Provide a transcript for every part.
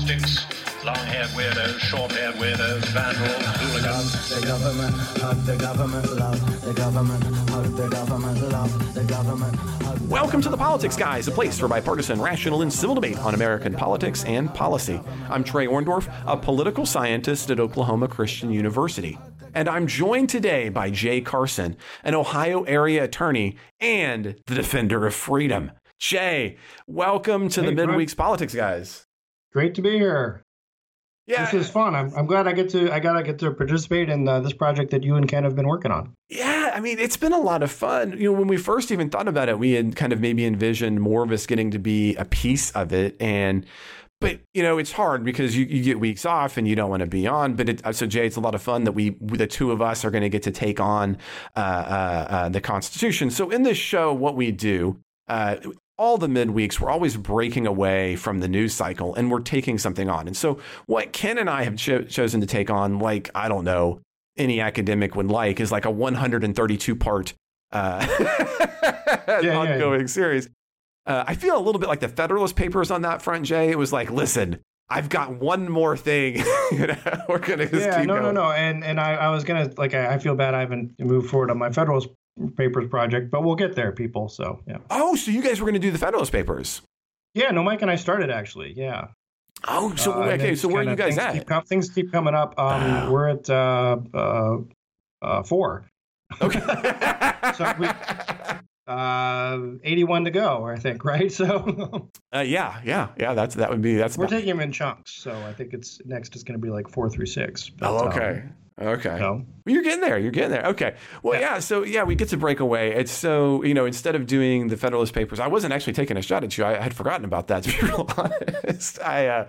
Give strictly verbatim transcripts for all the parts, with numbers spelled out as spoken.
sticks, long-haired weirdos, short-haired weirdos, vandals, hooligans. The government, hug the government, love the government, hug the government, love the government. Hug Welcome to The Politics Guys, a place for bipartisan, rational, and civil debate on American politics and policy. I'm Trey Orndorff, a political scientist at Oklahoma Christian University. And I'm joined today by Jay Carson, an Ohio area attorney and the defender of freedom. Jay, welcome to Hey, the Trey. Midweeks Politics Guys. Great to be here. Yeah, This is fun. I'm, I'm glad I get to I got to get to participate in uh, this project that you and Ken have been working on. yeah. I mean, it's been a lot of fun. You know, when we first even thought about it, we had kind of maybe envisioned more of us getting to be a piece of it, and but you know, it's hard because you, you get weeks off and you don't want to be on. But it, so Jay, it's a lot of fun that we the two of us are going to get to take on uh, uh, uh, the Constitution. So in this show, what we do. Uh, all the midweeks, we're always breaking away from the news cycle and we're taking something on. And so what Ken and I have cho- chosen to take on, like, I don't know, any academic would like, is like a one hundred thirty-two part uh, yeah, ongoing yeah. series. Uh, I feel a little bit like the Federalist Papers on that front, Jay. It was like, listen, I've got one more thing. you know, we're going to just Yeah, keep no, going. no, no. And and I, I was gonna like I, I feel bad I haven't moved forward on my Federalist Papers project, but we'll get there, people. So yeah. Oh, so you guys were going to do the Federalist Papers. Yeah, no, Mike and I started actually. Yeah. Oh, so Uh, and okay. it's So where are you kinda- guys things at? Keep, com- things keep coming up. Um, Oh. We're at uh, uh, uh, four. Okay. So we, uh, eighty-one to go, I think, right? So uh, yeah, yeah, yeah. That's that would be that's. we're about- taking them in chunks. So I think it's next is going to be like four through six. But, Oh, um, okay. Okay. so- Well, you're getting there. You're getting there. Okay. Well, yeah. Yeah. So, yeah, we get to break away. It's so, you know, instead of doing the Federalist Papers, I wasn't actually taking a shot at you. I had forgotten about that, to be real honest. I, uh,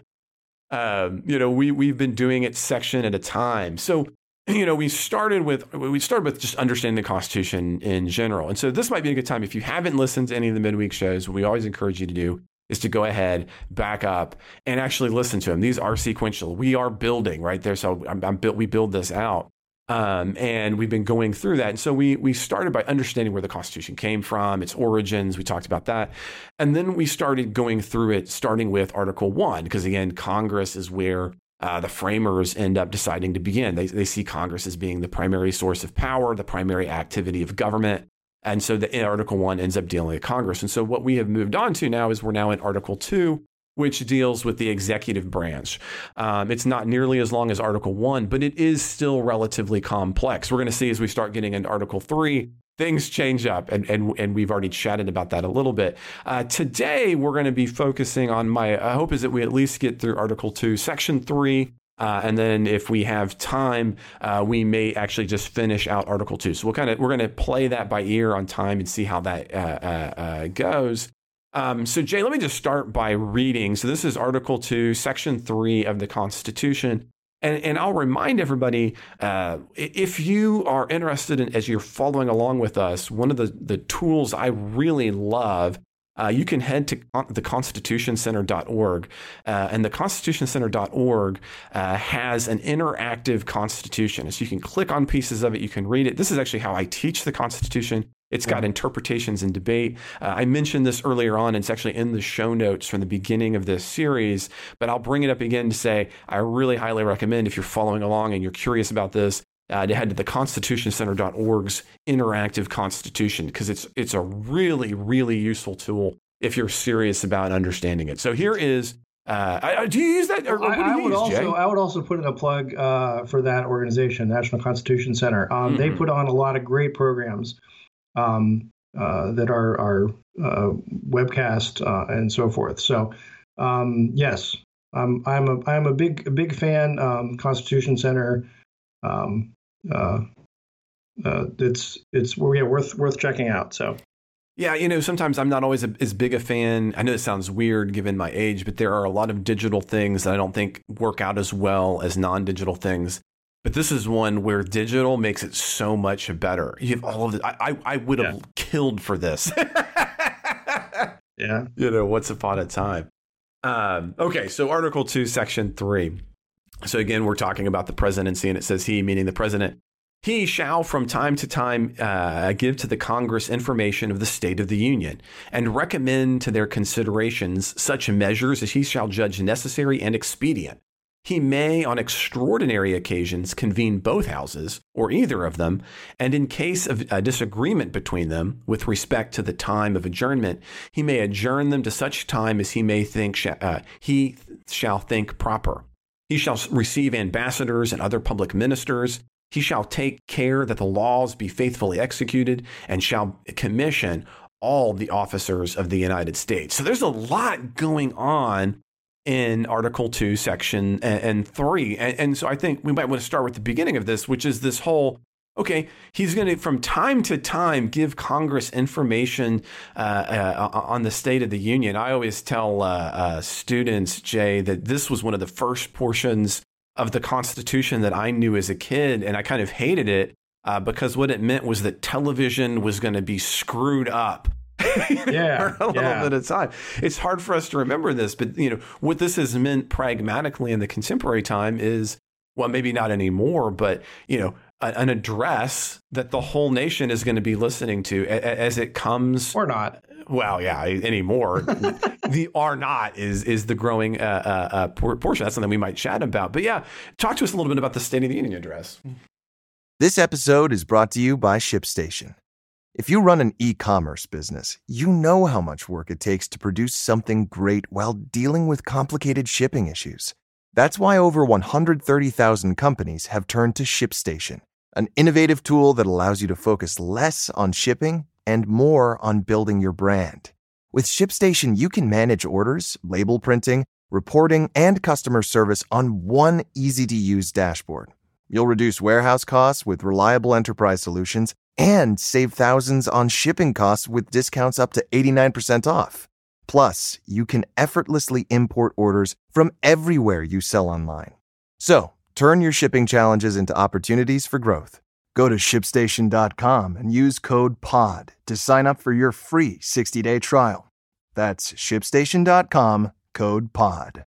um, you know, we, we've been doing it section at a time. So, you know, we started with, we started with just understanding the Constitution in general. And so this might be a good time. If you haven't listened to any of the midweek shows, what we always encourage you to do is to go ahead, back up, and actually listen to them. These are sequential. We are building right there. So I'm, I'm built. We build this out, um, and we've been going through that. And so we we started by understanding where the Constitution came from, its origins. We talked about that, and then we started going through it, starting with Article One, because again, Congress is where uh, the framers end up deciding to begin. They they see Congress as being the primary source of power, the primary activity of government. And so the Article One ends up dealing with Congress. And so what we have moved on to now is we're now in Article Two, which deals with the executive branch. Um, it's not nearly as long as Article One, but it is still relatively complex. We're going to see as we start getting into Article Three, things change up, and and and we've already chatted about that a little bit. Uh, today, we're going to be focusing on my I hope is that we at least get through Article Two, Section Three. Uh, and then if we have time, uh, we may actually just finish out Article Two. So we'll kind of we're going to play that by ear on time and see how that uh, uh, uh, goes. Um, so Jay, let me just start by reading. So this is Article Two, Section Three of the Constitution, and and I'll remind everybody uh, if you are interested in as you're following along with us, one of the the tools I really love. Uh, you can head to the constitution center dot org, uh, and the constitution center dot org uh, has an interactive constitution. So you can click on pieces of it, you can read it. This is actually how I teach the Constitution. It's got interpretations and debate. Uh, I mentioned this earlier on. It's actually in the show notes from the beginning of this series, but I'll bring it up again to say I really highly recommend if you're following along and you're curious about this, Uh, to head to the constitution center dot org's interactive constitution, because it's it's a really, really useful tool if you're serious about understanding it. So here is, uh, I, do you use that? Or, or what do you I, I would use, also Jay? I would also put in a plug uh, for that organization, National Constitution Center. Um, Mhm. They put on a lot of great programs um, uh, that are are uh, webcast uh, and so forth. So um, yes, I'm I'm a I'm a big a big fan. Um, Constitution Center. Um, uh, uh, it's it's yeah, worth worth checking out. So. Yeah, you know, sometimes I'm not always a, as big a fan. I know it sounds weird given my age, but there are a lot of digital things that I don't think work out as well as non-digital things. But this is one where digital makes it so much better. You have all of it. I, I, I would have Yeah. killed for this. Yeah. You know, once upon a time. Um, okay, so Article two, Section three. So again, we're talking about the presidency, and it says he, meaning the president, He shall from time to time uh, give to the Congress information of the state of the Union and recommend to their considerations such measures as he shall judge necessary and expedient. He may, on extraordinary occasions, convene both houses, or either of them, and in case of a disagreement between them with respect to the time of adjournment, he may adjourn them to such time as he may think sh- uh, he shall think proper. He shall receive ambassadors and other public ministers. He shall take care that the laws be faithfully executed, and shall commission all the officers of the United States. So there's a lot going on in Article two, Section and, and three. And, and so I think we might want to start with the beginning of this, which is this whole, okay, he's going to, from time to time, give Congress information uh, uh, on the State of the Union. I always tell uh, uh, students, Jay, that this was one of the first portions of the Constitution that I knew as a kid, and I kind of hated it uh, because what it meant was that television was going to be screwed up. Yeah, for a little yeah. bit of time. It's hard for us to remember this, but you know what this has meant pragmatically in the contemporary time is, well, maybe not anymore, but you know, a, an address that the whole nation is going to be listening to a, a, as it comes, or not. Well, yeah, anymore. The or not is is the growing uh, uh, portion. That's something we might chat about. But yeah, talk to us a little bit about the State of the Union address. This episode is brought to you by ShipStation. If you run an e-commerce business, you know how much work it takes to produce something great while dealing with complicated shipping issues. That's why over one hundred thirty thousand companies have turned to ShipStation, an innovative tool that allows you to focus less on shipping and more on building your brand. With ShipStation, you can manage orders, label printing, reporting, and customer service on one easy-to-use dashboard. You'll reduce warehouse costs with reliable enterprise solutions and save thousands on shipping costs with discounts up to eighty-nine percent off. Plus, you can effortlessly import orders from everywhere you sell online. So, turn your shipping challenges into opportunities for growth. Go to ship station dot com and use code P O D to sign up for your free sixty-day trial. That's ship station dot com, code P O D.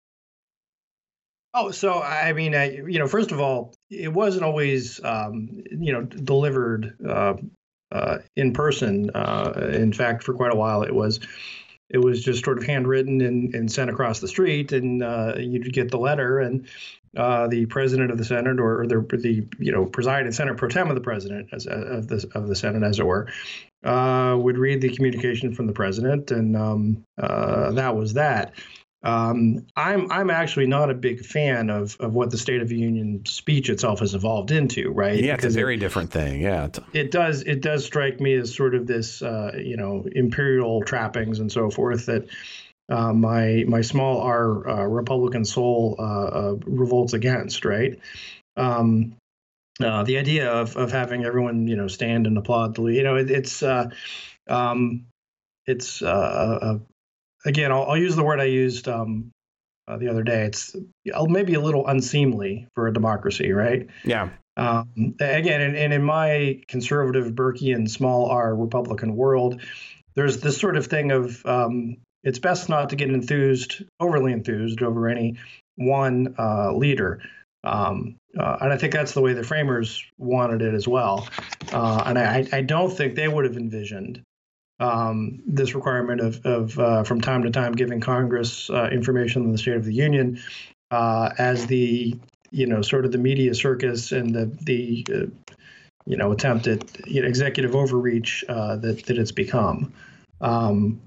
Oh, so I mean, I, you know, first of all, it wasn't always, um, you know, delivered uh, uh, in person. Uh, in fact, for quite a while, it was, it was just sort of handwritten and, and sent across the street, and uh, you'd get the letter, and uh, the president of the Senate, or, or the the you know presiding Senate pro tem of the president as, of the of the Senate, as it were, uh, would read the communication from the president, and um, uh, that was that. Um, I'm I'm actually not a big fan of, of what the State of the Union speech itself has evolved into, right? Yeah, it's because a very it, different thing. Yeah, it does it does strike me as sort of this, uh, you know, imperial trappings and so forth that uh, my my small R uh, Republican soul uh, uh, revolts against, right? Um, uh, the idea of of having everyone, you know, stand and applaud the, you know, it, it's uh, um, it's uh, a Again, I'll, I'll use the word I used um, uh, the other day. It's maybe a little unseemly for a democracy, right? Yeah. Um, again, and, and in my conservative Burkean small R Republican world, there's this sort of thing of um, it's best not to get enthused, overly enthused over any one uh, leader. Um, uh, and I think that's the way the framers wanted it as well. Uh, and I, I don't think they would have envisioned Um, this requirement of, of uh, from time to time giving Congress uh, information on the State of the Union uh, as the, you know, sort of the media circus and the, the uh, you know, attempt at you know, executive overreach uh, that, that it's become. Um,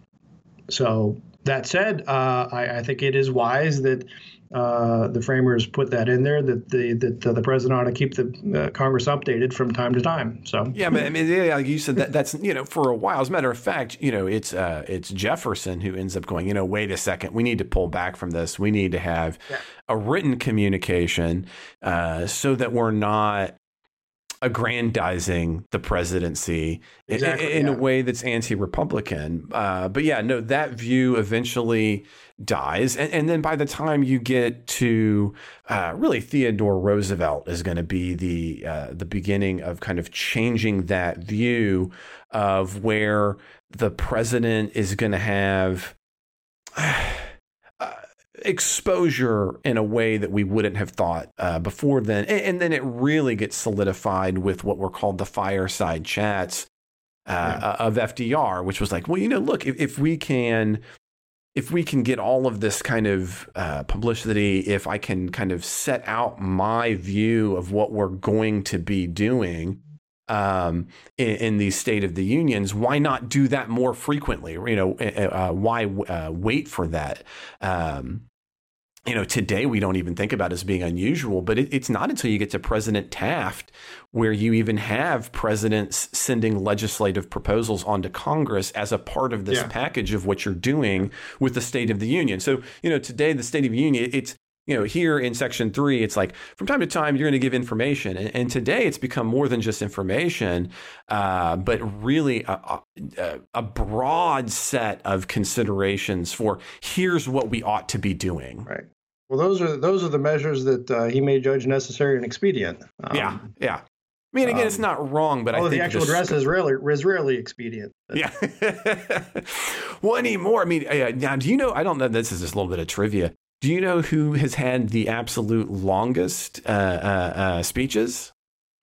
so that said, uh, I, I think it is wise that uh, the framers put that in there, that the that the president ought to keep the uh, Congress updated from time to time. So yeah, but I mean, yeah, like you said, that that's you know for a while. As a matter of fact, you know, it's uh, it's Jefferson who ends up going, you know, wait a second, we need to pull back from this. We need to have yeah. a written communication uh, so that we're not aggrandizing the presidency exactly, in, in yeah. a way that's anti-Republican. Uh, but yeah, no, that view eventually dies. And, and then by the time you get to uh, really Theodore Roosevelt is going to be the uh, the beginning of kind of changing that view of where the president is going to have uh, exposure in a way that we wouldn't have thought uh, before then. And, and then it really gets solidified with what were called the fireside chats uh, yeah. of F D R, which was like, well, you know, look, if, if we can, if we can get all of this kind of uh, publicity, if I can kind of set out my view of what we're going to be doing um, in, in these State of the Unions, why not do that more frequently? You know, uh, why uh, wait for that? Um, you know, today we don't even think about it as being unusual, but it, it's not until you get to President Taft where you even have presidents sending legislative proposals onto Congress as a part of this yeah. package of what you're doing with the State of the Union. So, you know, today the State of the Union, it's, you know, here in Section three, it's like from time to time, you're going to give information. And, and today it's become more than just information, uh, but really a, a, a broad set of considerations for here's what we ought to be doing. Right. Well, those are those are the measures that uh, he may judge necessary and expedient. Um, yeah. Yeah. I mean, again, um, it's not wrong, but I think the actual address is rarely, is rarely expedient. Yeah. Well, anymore. I mean, uh, now, do you know, I don't know, this is just a little bit of trivia. Do you know who has had the absolute longest uh, uh, uh, speeches?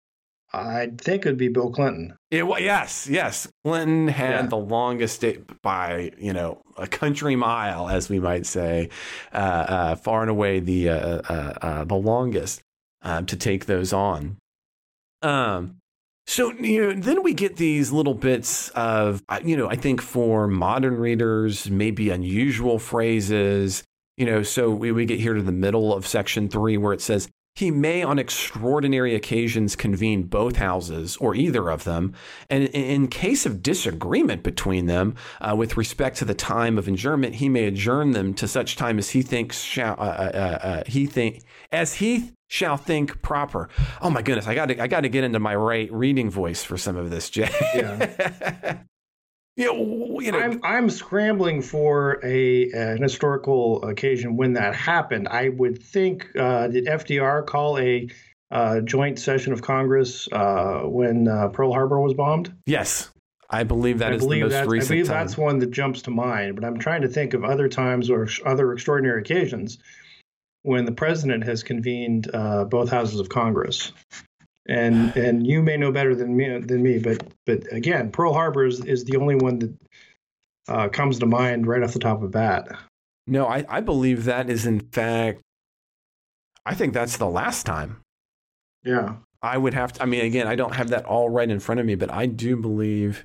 I think it would be Bill Clinton. It, well, yes, yes. Clinton had yeah. the longest by, you know, a country mile, as we might say, uh, uh, far and away the uh, uh, uh, the longest um, to take those on. Um, so, you know, then we get these little bits of, you know, I think for modern readers, maybe unusual phrases. You know, so we, we get here to the middle of Section three where it says, he may on extraordinary occasions convene both houses or either of them. And in case of disagreement between them uh, with respect to the time of adjournment, he may adjourn them to such time as he thinks shall, uh, uh, uh, he think as he shall think proper. Oh, my goodness. I got to I got to get into my right reading voice for some of this, Jay. Yeah. You know, you know, I'm I'm scrambling for a an historical occasion when that happened. I would think uh, did F D R call a uh, joint session of Congress uh, when uh, Pearl Harbor was bombed? Yes, I believe that I is believe the most that, recent. I believe time. that's one that jumps to mind. But I'm trying to think of other times or other extraordinary occasions when the president has convened uh, both houses of Congress. And and you may know better than me than me, but but again, Pearl Harbor is, is the only one that uh, comes to mind right off the top of bat. No, I, I believe that is in fact, I think that's the last time. Yeah, I would have to. I mean, again, I don't have that all right in front of me, but I do believe.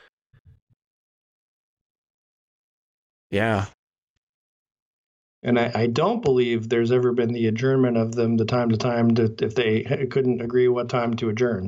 Yeah. And I, I don't believe there's ever been the adjournment of them the time to time to, if they couldn't agree what time to adjourn.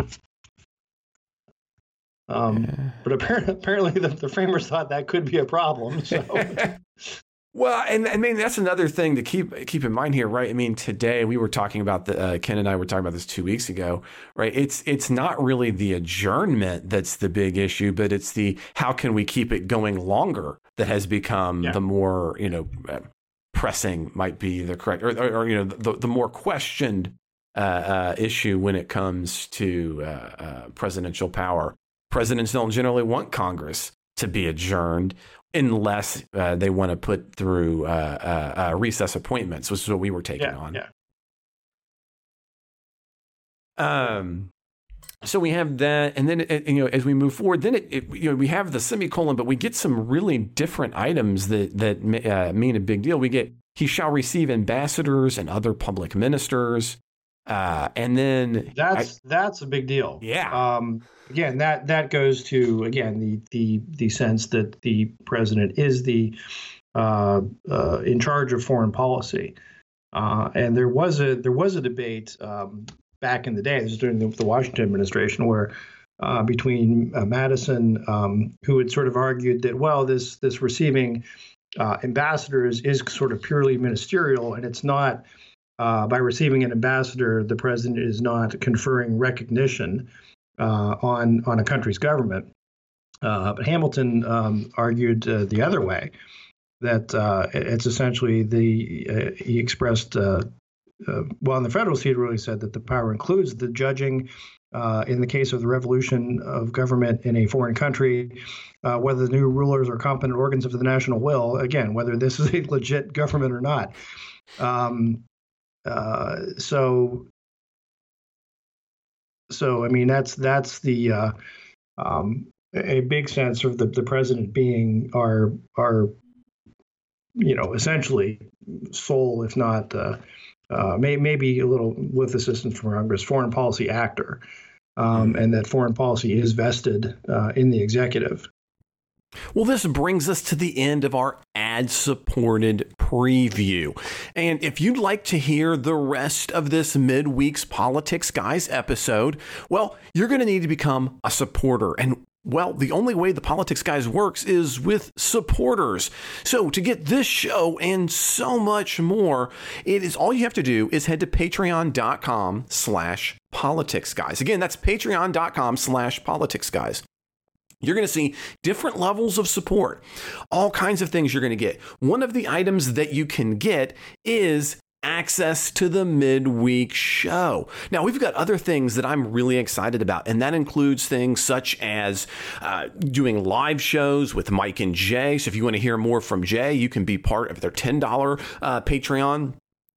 Um, yeah. But apparently, apparently the, the framers thought that could be a problem. So. Well, and I mean, that's another thing to keep keep in mind here, right? I mean, today we were talking about the uh, Ken and I were talking about this two weeks ago, right? It's it's not really the adjournment that's the big issue, but it's the how can we keep it going longer that has become yeah. the more, you know, uh, pressing might be the correct, or, or, or you know, the, the more questioned uh, uh, issue when it comes to uh, uh, presidential power. Presidents don't generally want Congress to be adjourned unless uh, they want to put through uh, uh, uh, recess appointments, which is what we were taking yeah, on. Yeah. Um. So we have that, and then it, you know, as we move forward, then it, it you know we have the semicolon, but we get some really different items that that uh, mean a big deal. We get he shall receive ambassadors and other public ministers, uh, and then that's I, that's a big deal. Yeah. Um, again, that that goes to again the the the sense that the president is the uh, uh, in charge of foreign policy, uh, and there was a there was a debate. Um, back in the day, this was during the, the Washington administration, where uh, between uh, Madison, um, who had sort of argued that, well, this this receiving uh, ambassadors is sort of purely ministerial, and it's not, uh, by receiving an ambassador, the president is not conferring recognition uh, on, on a country's government. Uh, but Hamilton um, argued uh, the other way, that uh, it's essentially the, uh, he expressed uh, uh, well, in the federal seat, really said that the power includes the judging uh, in the case of the revolution of government in a foreign country, uh, whether the new rulers are competent organs of the national will, again, whether this is a legit government or not. Um, uh, so, so I mean, that's that's the uh, um, a big sense of the, the president being our our you know essentially sole, if not uh, uh, may, maybe a little with assistance from Congress, foreign policy actor, um, and that foreign policy is vested uh, in the executive. Well, this brings us to the end of our ad-supported preview. And if you'd like to hear the rest of this midweek's Politics Guys episode, well, you're going to need to become a supporter. And well, the only way the Politics Guys works is with supporters. So to get this show and so much more, it is all you have to do is head to patreon.com slash politics guys. Again, that's patreon.com slash politics guys. You're going to see different levels of support, all kinds of things you're going to get. One of the items that you can get is access to the midweek show. Now, we've got other things that I'm really excited about, and that includes things such as uh, doing live shows with Mike and Jay. So if you want to hear more from Jay, you can be part of their ten dollars uh, Patreon.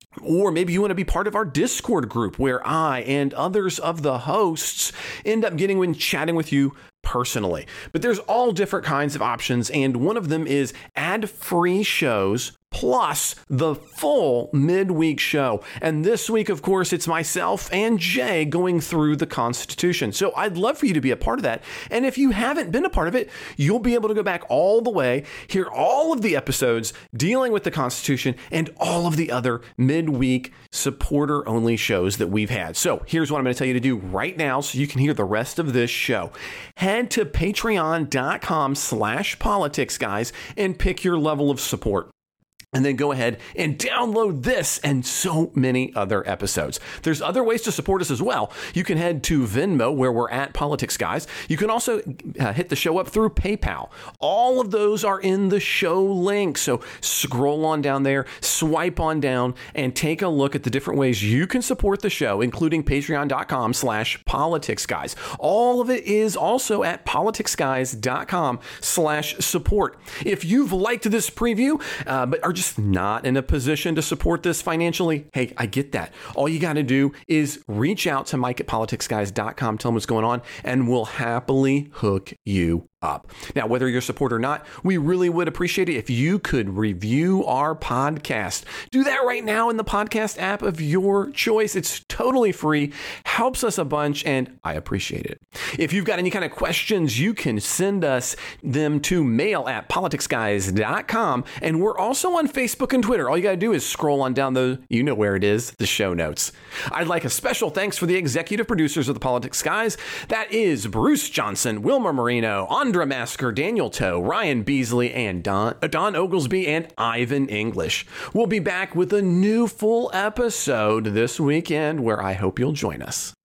Or maybe you want to be part of our Discord group where I and others of the hosts end up getting when chatting with you personally. But there's all different kinds of options, and one of them is ad-free shows plus the full midweek show. And this week, of course, it's myself and Jay going through the Constitution. So I'd love for you to be a part of that. And if you haven't been a part of it, you'll be able to go back all the way, hear all of the episodes dealing with the Constitution and all of the other midweek supporter-only shows that we've had. So here's what I'm going to tell you to do right now so you can hear the rest of this show. Head to patreon.com slash politics guys and pick your level of support. And then go ahead and download this and so many other episodes. There's other ways to support us as well. You can head to Venmo, where we're at Politics Guys. You can also uh, hit the show up through PayPal. All of those are in the show link. So scroll on down there, swipe on down, and take a look at the different ways you can support the show, including patreon.com slash politics guys. All of it is also at politicsguys.com slash support. If you've liked this preview, uh, but are just not in a position to support this financially, hey, I get that. All you got to do is reach out to Mike at politics guys dot com, tell him what's going on, and we'll happily hook you up. Now, whether you're a supporter or not, we really would appreciate it if you could review our podcast. Do that right now in the podcast app of your choice. It's totally free, helps us a bunch, and I appreciate it. If you've got any kind of questions, you can send us them to mail at politics guys dot com, and we're also on Facebook and Twitter. All you got to do is scroll on down the, you know where it is, the show notes. I'd like a special thanks for the executive producers of the Politics Guys. That is Bruce Johnson, Wilmer Marino, Andra Masker, Daniel Toe, Ryan Beasley, and Don, Don Oglesby, and Ivan English. We'll be back with a new full episode this weekend where I hope you'll join us.